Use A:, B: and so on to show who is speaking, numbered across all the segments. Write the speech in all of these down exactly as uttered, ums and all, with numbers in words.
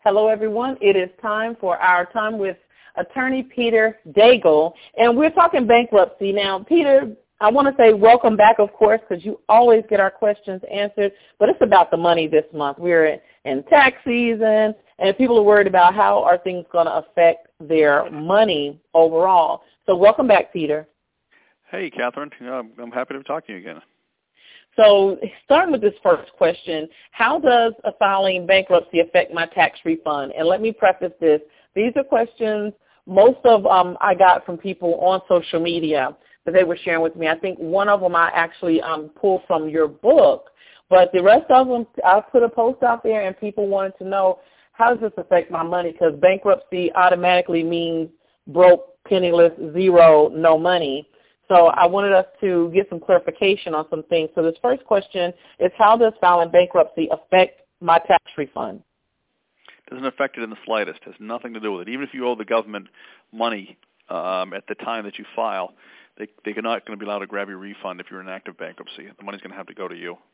A: Hello, everyone. It is time for our time with Attorney Peter Daigle, and we're talking bankruptcy. Now, Peter, I want to say welcome back, of course, because you always get our questions answered, but it's about the money this month. We're in tax season, and people are worried about how are things going to affect their money overall. So welcome back, Peter.
B: Hey, Catherine. I'm happy to talk to you again.
A: So starting with this first question, how does a filing bankruptcy affect my tax refund? And let me preface this. These are questions most of um, I got from people on social media that they were sharing with me. I think one of them I actually um, pulled from your book, but the rest of them, I put a post out there and people wanted to know, how does this affect my money? Because bankruptcy automatically means broke, penniless, zero, no money. So I wanted us to get some clarification on some things. So this first question is, how does filing bankruptcy affect my tax refund?
B: It doesn't affect it in the slightest. It has nothing to do with it. Even if you owe the government money um, at the time that you file, they, they're not going to be allowed to grab your refund if you're in active bankruptcy. The money's going to have to go to you.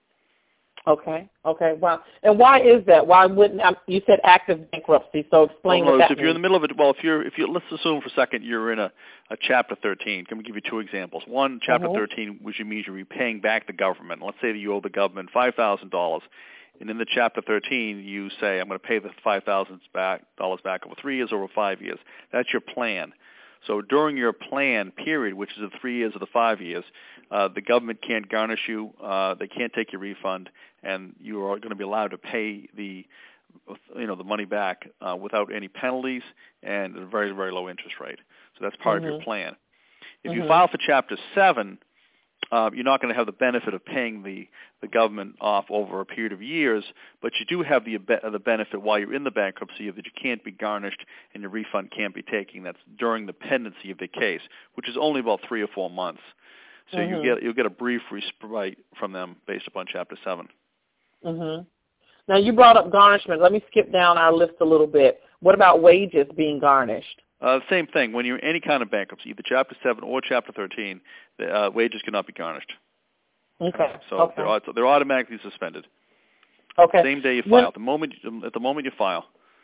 A: Okay. Okay. Wow. And why is that? Why wouldn't um, you said active bankruptcy? So explain
B: well, no,
A: what that
B: if
A: means.
B: you're in the middle of it, well, if you're if you let's assume for a second you're in a, a Chapter thirteen. Let me give you two examples. One, Chapter
A: uh-huh.
B: thirteen, which means you're repaying back the government. Let's say that you owe the government five thousand dollars, and in the Chapter thirteen you say, I'm going to pay the five thousand dollars back, dollars back over three years, over five years. That's your plan. So during your plan period, which is the three years or the five years, uh, the government can't garnish you, uh, they can't take your refund, and you are going to be allowed to pay the, you know, the money back uh, without any penalties and at a very, very low interest rate. So that's part
A: mm-hmm.
B: of your plan. If
A: mm-hmm.
B: you file for Chapter seven, uh, you're not going to have the benefit of paying the, the government off over a period of years, but you do have the the benefit while you're in the bankruptcy of that you can't be garnished and your refund can't be taken. That's during the pendency of the case, which is only about three or four months. So
A: mm-hmm.
B: you get you'll get a brief respite from them based upon Chapter seven.
A: Mm-hmm. Now you brought up garnishment. Let me skip down our list a little bit. What about wages being garnished?
B: Uh, same thing. When you're in any kind of bankruptcy, either Chapter seven or Chapter thirteen, the uh, wages cannot be garnished.
A: Okay.
B: So
A: okay.
B: they're they're automatically suspended.
A: Okay.
B: Same day you file.
A: When,
B: the moment at the moment you file.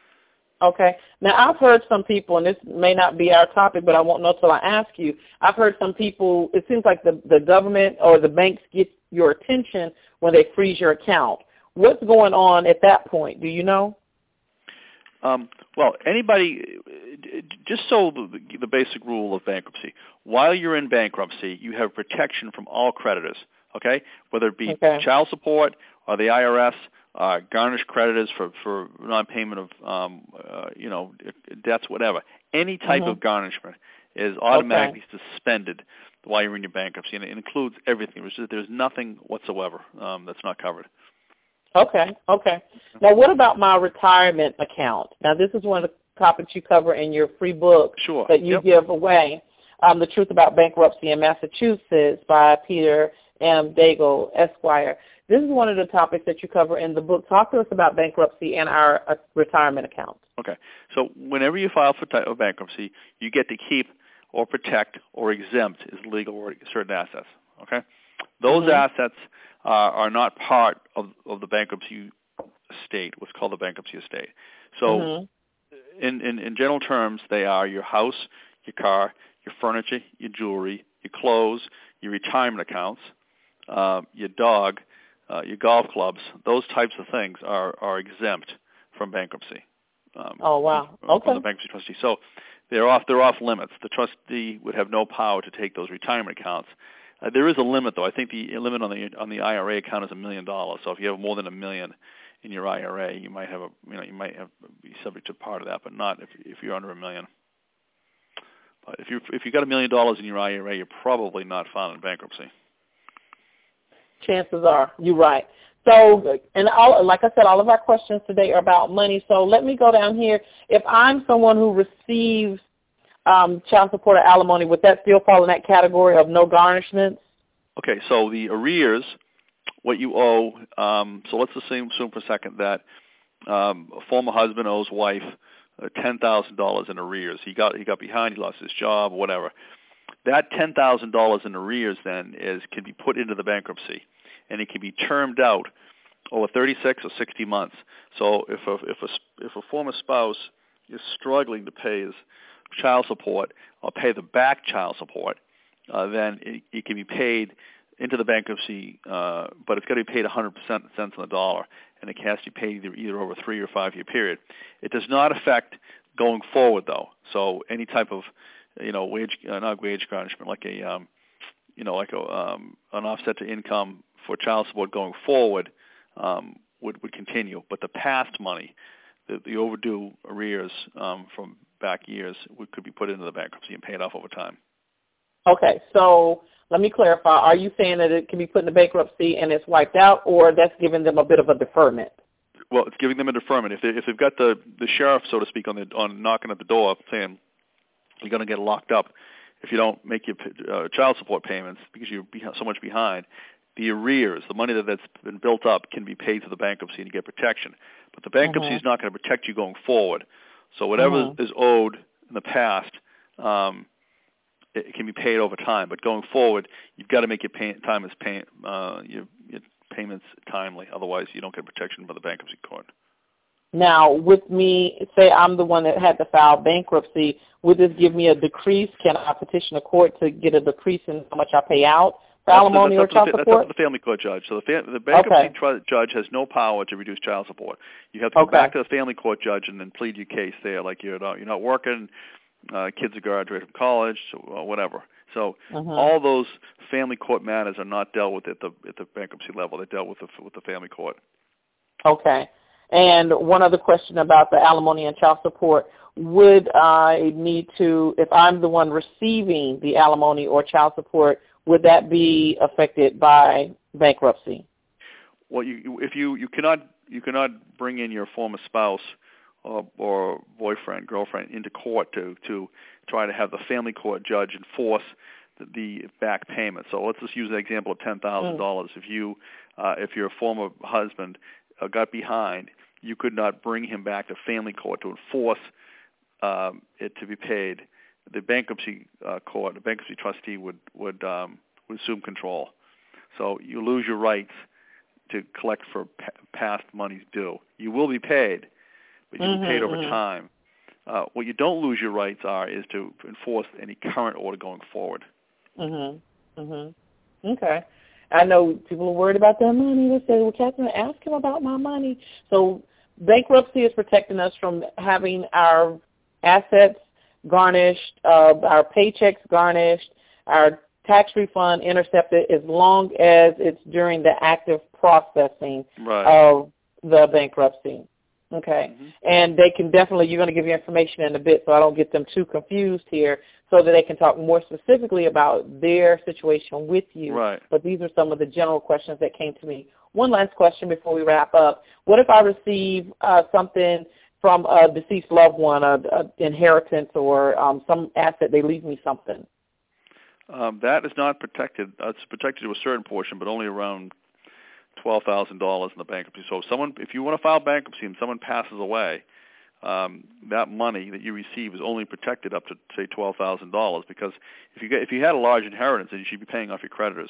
A: Okay. Now I've heard some people, and this may not be our topic, but I won't know till I ask you. I've heard some people. It seems like the the government or the banks get your attention when they freeze your account. What's going on at that point? Do you know?
B: Um, well, anybody, just so the, the basic rule of bankruptcy, while you're in bankruptcy, you have protection from all creditors, okay? Whether it be
A: okay.
B: child support or the I R S, uh, garnished creditors for, for non-payment of, um, uh, you know, debts, whatever. Any type
A: mm-hmm.
B: of garnishment is automatically
A: okay.
B: suspended while you're in your bankruptcy, and it includes everything. There's, there's nothing whatsoever um, that's not covered.
A: Okay, okay. Now, what about my retirement account? Now, this is one of the topics you cover in your free book
B: sure.
A: that you
B: yep.
A: give away, um, The Truth About Bankruptcy in Massachusetts by Peter M. Daigle, Esquire. This is one of the topics that you cover in the book. Talk to us about bankruptcy and our uh, retirement accounts.
B: Okay. So whenever you file for t- bankruptcy, you get to keep or protect or exempt is legal or certain assets. Okay? Those
A: mm-hmm.
B: assets uh, are not part of, of the bankruptcy estate, what's called the bankruptcy estate. So mm-hmm. in, in, in general terms, they are your house, your car, your furniture, your jewelry, your clothes, your retirement accounts, uh, your dog, uh, your golf clubs. Those types of things are, are exempt from bankruptcy. Um,
A: oh, wow.
B: From,
A: okay.
B: from the bankruptcy trustee. So they're off, they're off limits. The trustee would have no power to take those retirement accounts. Uh, there is a limit, though. I think the limit on the on the I R A account is a million dollars. So if you have more than a million in your I R A, you might have a you know you might have be subject to part of that, but not if if you're under a million. But if you if you got a million dollars in your I R A, you're probably not filing bankruptcy.
A: Chances are, you're right. So, and all, like I said, all of our questions today are about money. So let me go down here. If I'm someone who receives Um, child support or alimony, would that still fall in that category of no garnishments?
B: Okay, so the arrears, what you owe, um, so let's assume, assume for a second that um, a former husband owes wife uh, ten thousand dollars in arrears. He got he got behind, he lost his job, whatever. That ten thousand dollars in arrears then is can be put into the bankruptcy, and it can be termed out over thirty-six or sixty months. So if a, if a, if a former spouse is struggling to pay his child support or pay the back child support, uh, then it, it can be paid into the bankruptcy, uh, but it's got to be paid one hundred percent cents on the dollar, and it has to be paid either, either over a three or five year period. It does not affect going forward, though. So any type of, you know, wage, uh, not wage garnishment, like a, um, you know, like a, um, an offset to income for child support going forward um, would, would continue. But the past money, the, the overdue arrears um, from back years, would, could be put into the bankruptcy and paid off over time.
A: Okay, so let me clarify. Are you saying that it can be put in the bankruptcy and it's wiped out, or that's giving them a bit of a deferment?
B: Well, it's giving them a deferment. If, they, if they've got the, the sheriff, so to speak, on the on knocking at the door saying you're going to get locked up if you don't make your uh, child support payments because you're so much behind, the arrears, the money that, that's been built up, can be paid to the bankruptcy and you get protection. But the bankruptcy mm-hmm. is not going to protect you going forward. So whatever mm-hmm. is owed in the past, um, it, it can be paid over time. But going forward, you've got to make your pay, time as pay, uh, your, your payments timely. Otherwise, you don't get protection by the bankruptcy court.
A: Now, with me, say I'm the one that had to file bankruptcy, would this give me a decrease? Can I petition a court to get a decrease in how much I pay out for
B: that's
A: alimony
B: the,
A: or child
B: the,
A: support?
B: That's up to the family court judge. So the, fa- the bankruptcy
A: okay.
B: tr- judge has no power to reduce child support. You have to go
A: okay.
B: back to the family court judge and then plead your case there, like you're not, you're not working, uh, kids are graduating from college, or whatever. So
A: mm-hmm.
B: all those family court matters are not dealt with at the at the bankruptcy level. They're dealt with the, with the family court.
A: Okay. And one other question about the alimony and child support. Would I need to, if I'm the one receiving the alimony or child support, would that be affected by bankruptcy?
B: Well, you, if you, you cannot you cannot bring in your former spouse or, or boyfriend, girlfriend into court to, to try to have the family court judge enforce the, the back payment. So let's just use the example of ten thousand dollars. Mm. If you uh, if your former husband uh, got behind, you could not bring him back to family court to enforce um, it to be paid. The bankruptcy uh, court, the bankruptcy trustee would would um, would assume control. So you lose your rights to collect for p- past monies due. You will be paid, but you'll mm-hmm, be paid over mm-hmm. time. Uh, what you don't lose your rights are is to enforce any current order going forward.
A: Mhm. Mhm. Okay. I know people are worried about their money. They say, "Well, Catherine, ask him about my money." So bankruptcy is protecting us from having our assets garnished, uh, our paychecks garnished, our tax refund intercepted, as long as it's during the active processing
B: right.
A: of the bankruptcy. Okay.
B: Mm-hmm.
A: And they can definitely, you're going to give you information in a bit so I don't get them too confused here, so that they can talk more specifically about their situation with you.
B: Right.
A: But these are some of the general questions that came to me. One last question before we wrap up. What if I receive uh, something from a deceased loved one, a, a inheritance or um, some asset, they leave me something?
B: Um, that is not protected. Uh, it's protected to a certain portion, but only around twelve thousand dollars in the bankruptcy. So if someone, if you want to file bankruptcy and someone passes away, um, that money that you receive is only protected up to, say, twelve thousand dollars, because if you get, if you had a large inheritance, then you should be paying off your creditors.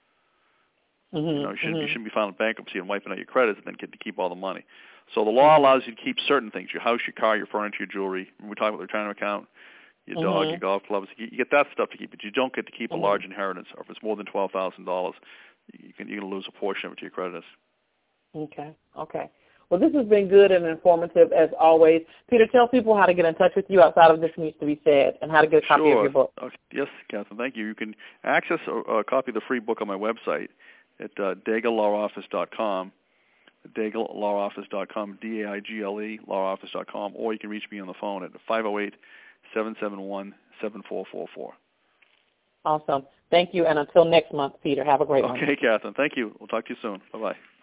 A: Mm-hmm,
B: you know, you shouldn't,
A: mm-hmm.
B: you shouldn't be filing bankruptcy and wiping out your creditors and then get to keep all the money. So the law mm-hmm. allows you to keep certain things: your house, your car, your furniture, your jewelry. When we talk about the retirement account, your mm-hmm. dog, your golf clubs, you get that stuff to keep, but you don't get to keep mm-hmm. a large inheritance. Or if it's more than twelve thousand dollars, you can you can lose a portion of it to your creditors.
A: Okay. Okay. Well, this has been good and informative as always. Peter, tell people how to get in touch with you outside of This Needs to Be Said and how to get a copy
B: sure.
A: of your book.
B: Okay. Yes, Catherine, thank you. You can access a, a copy of the free book on my website at uh, daigle law office dot com, daigle law office dot com, D A I G L E, law office dot com, or you can reach me on the phone at five oh eight, seven seven one, seven four four four.
A: Awesome. Thank you, and until next month, Peter, have a great
B: okay,
A: one.
B: Okay, Catherine, thank you. We'll talk to you soon. Bye-bye.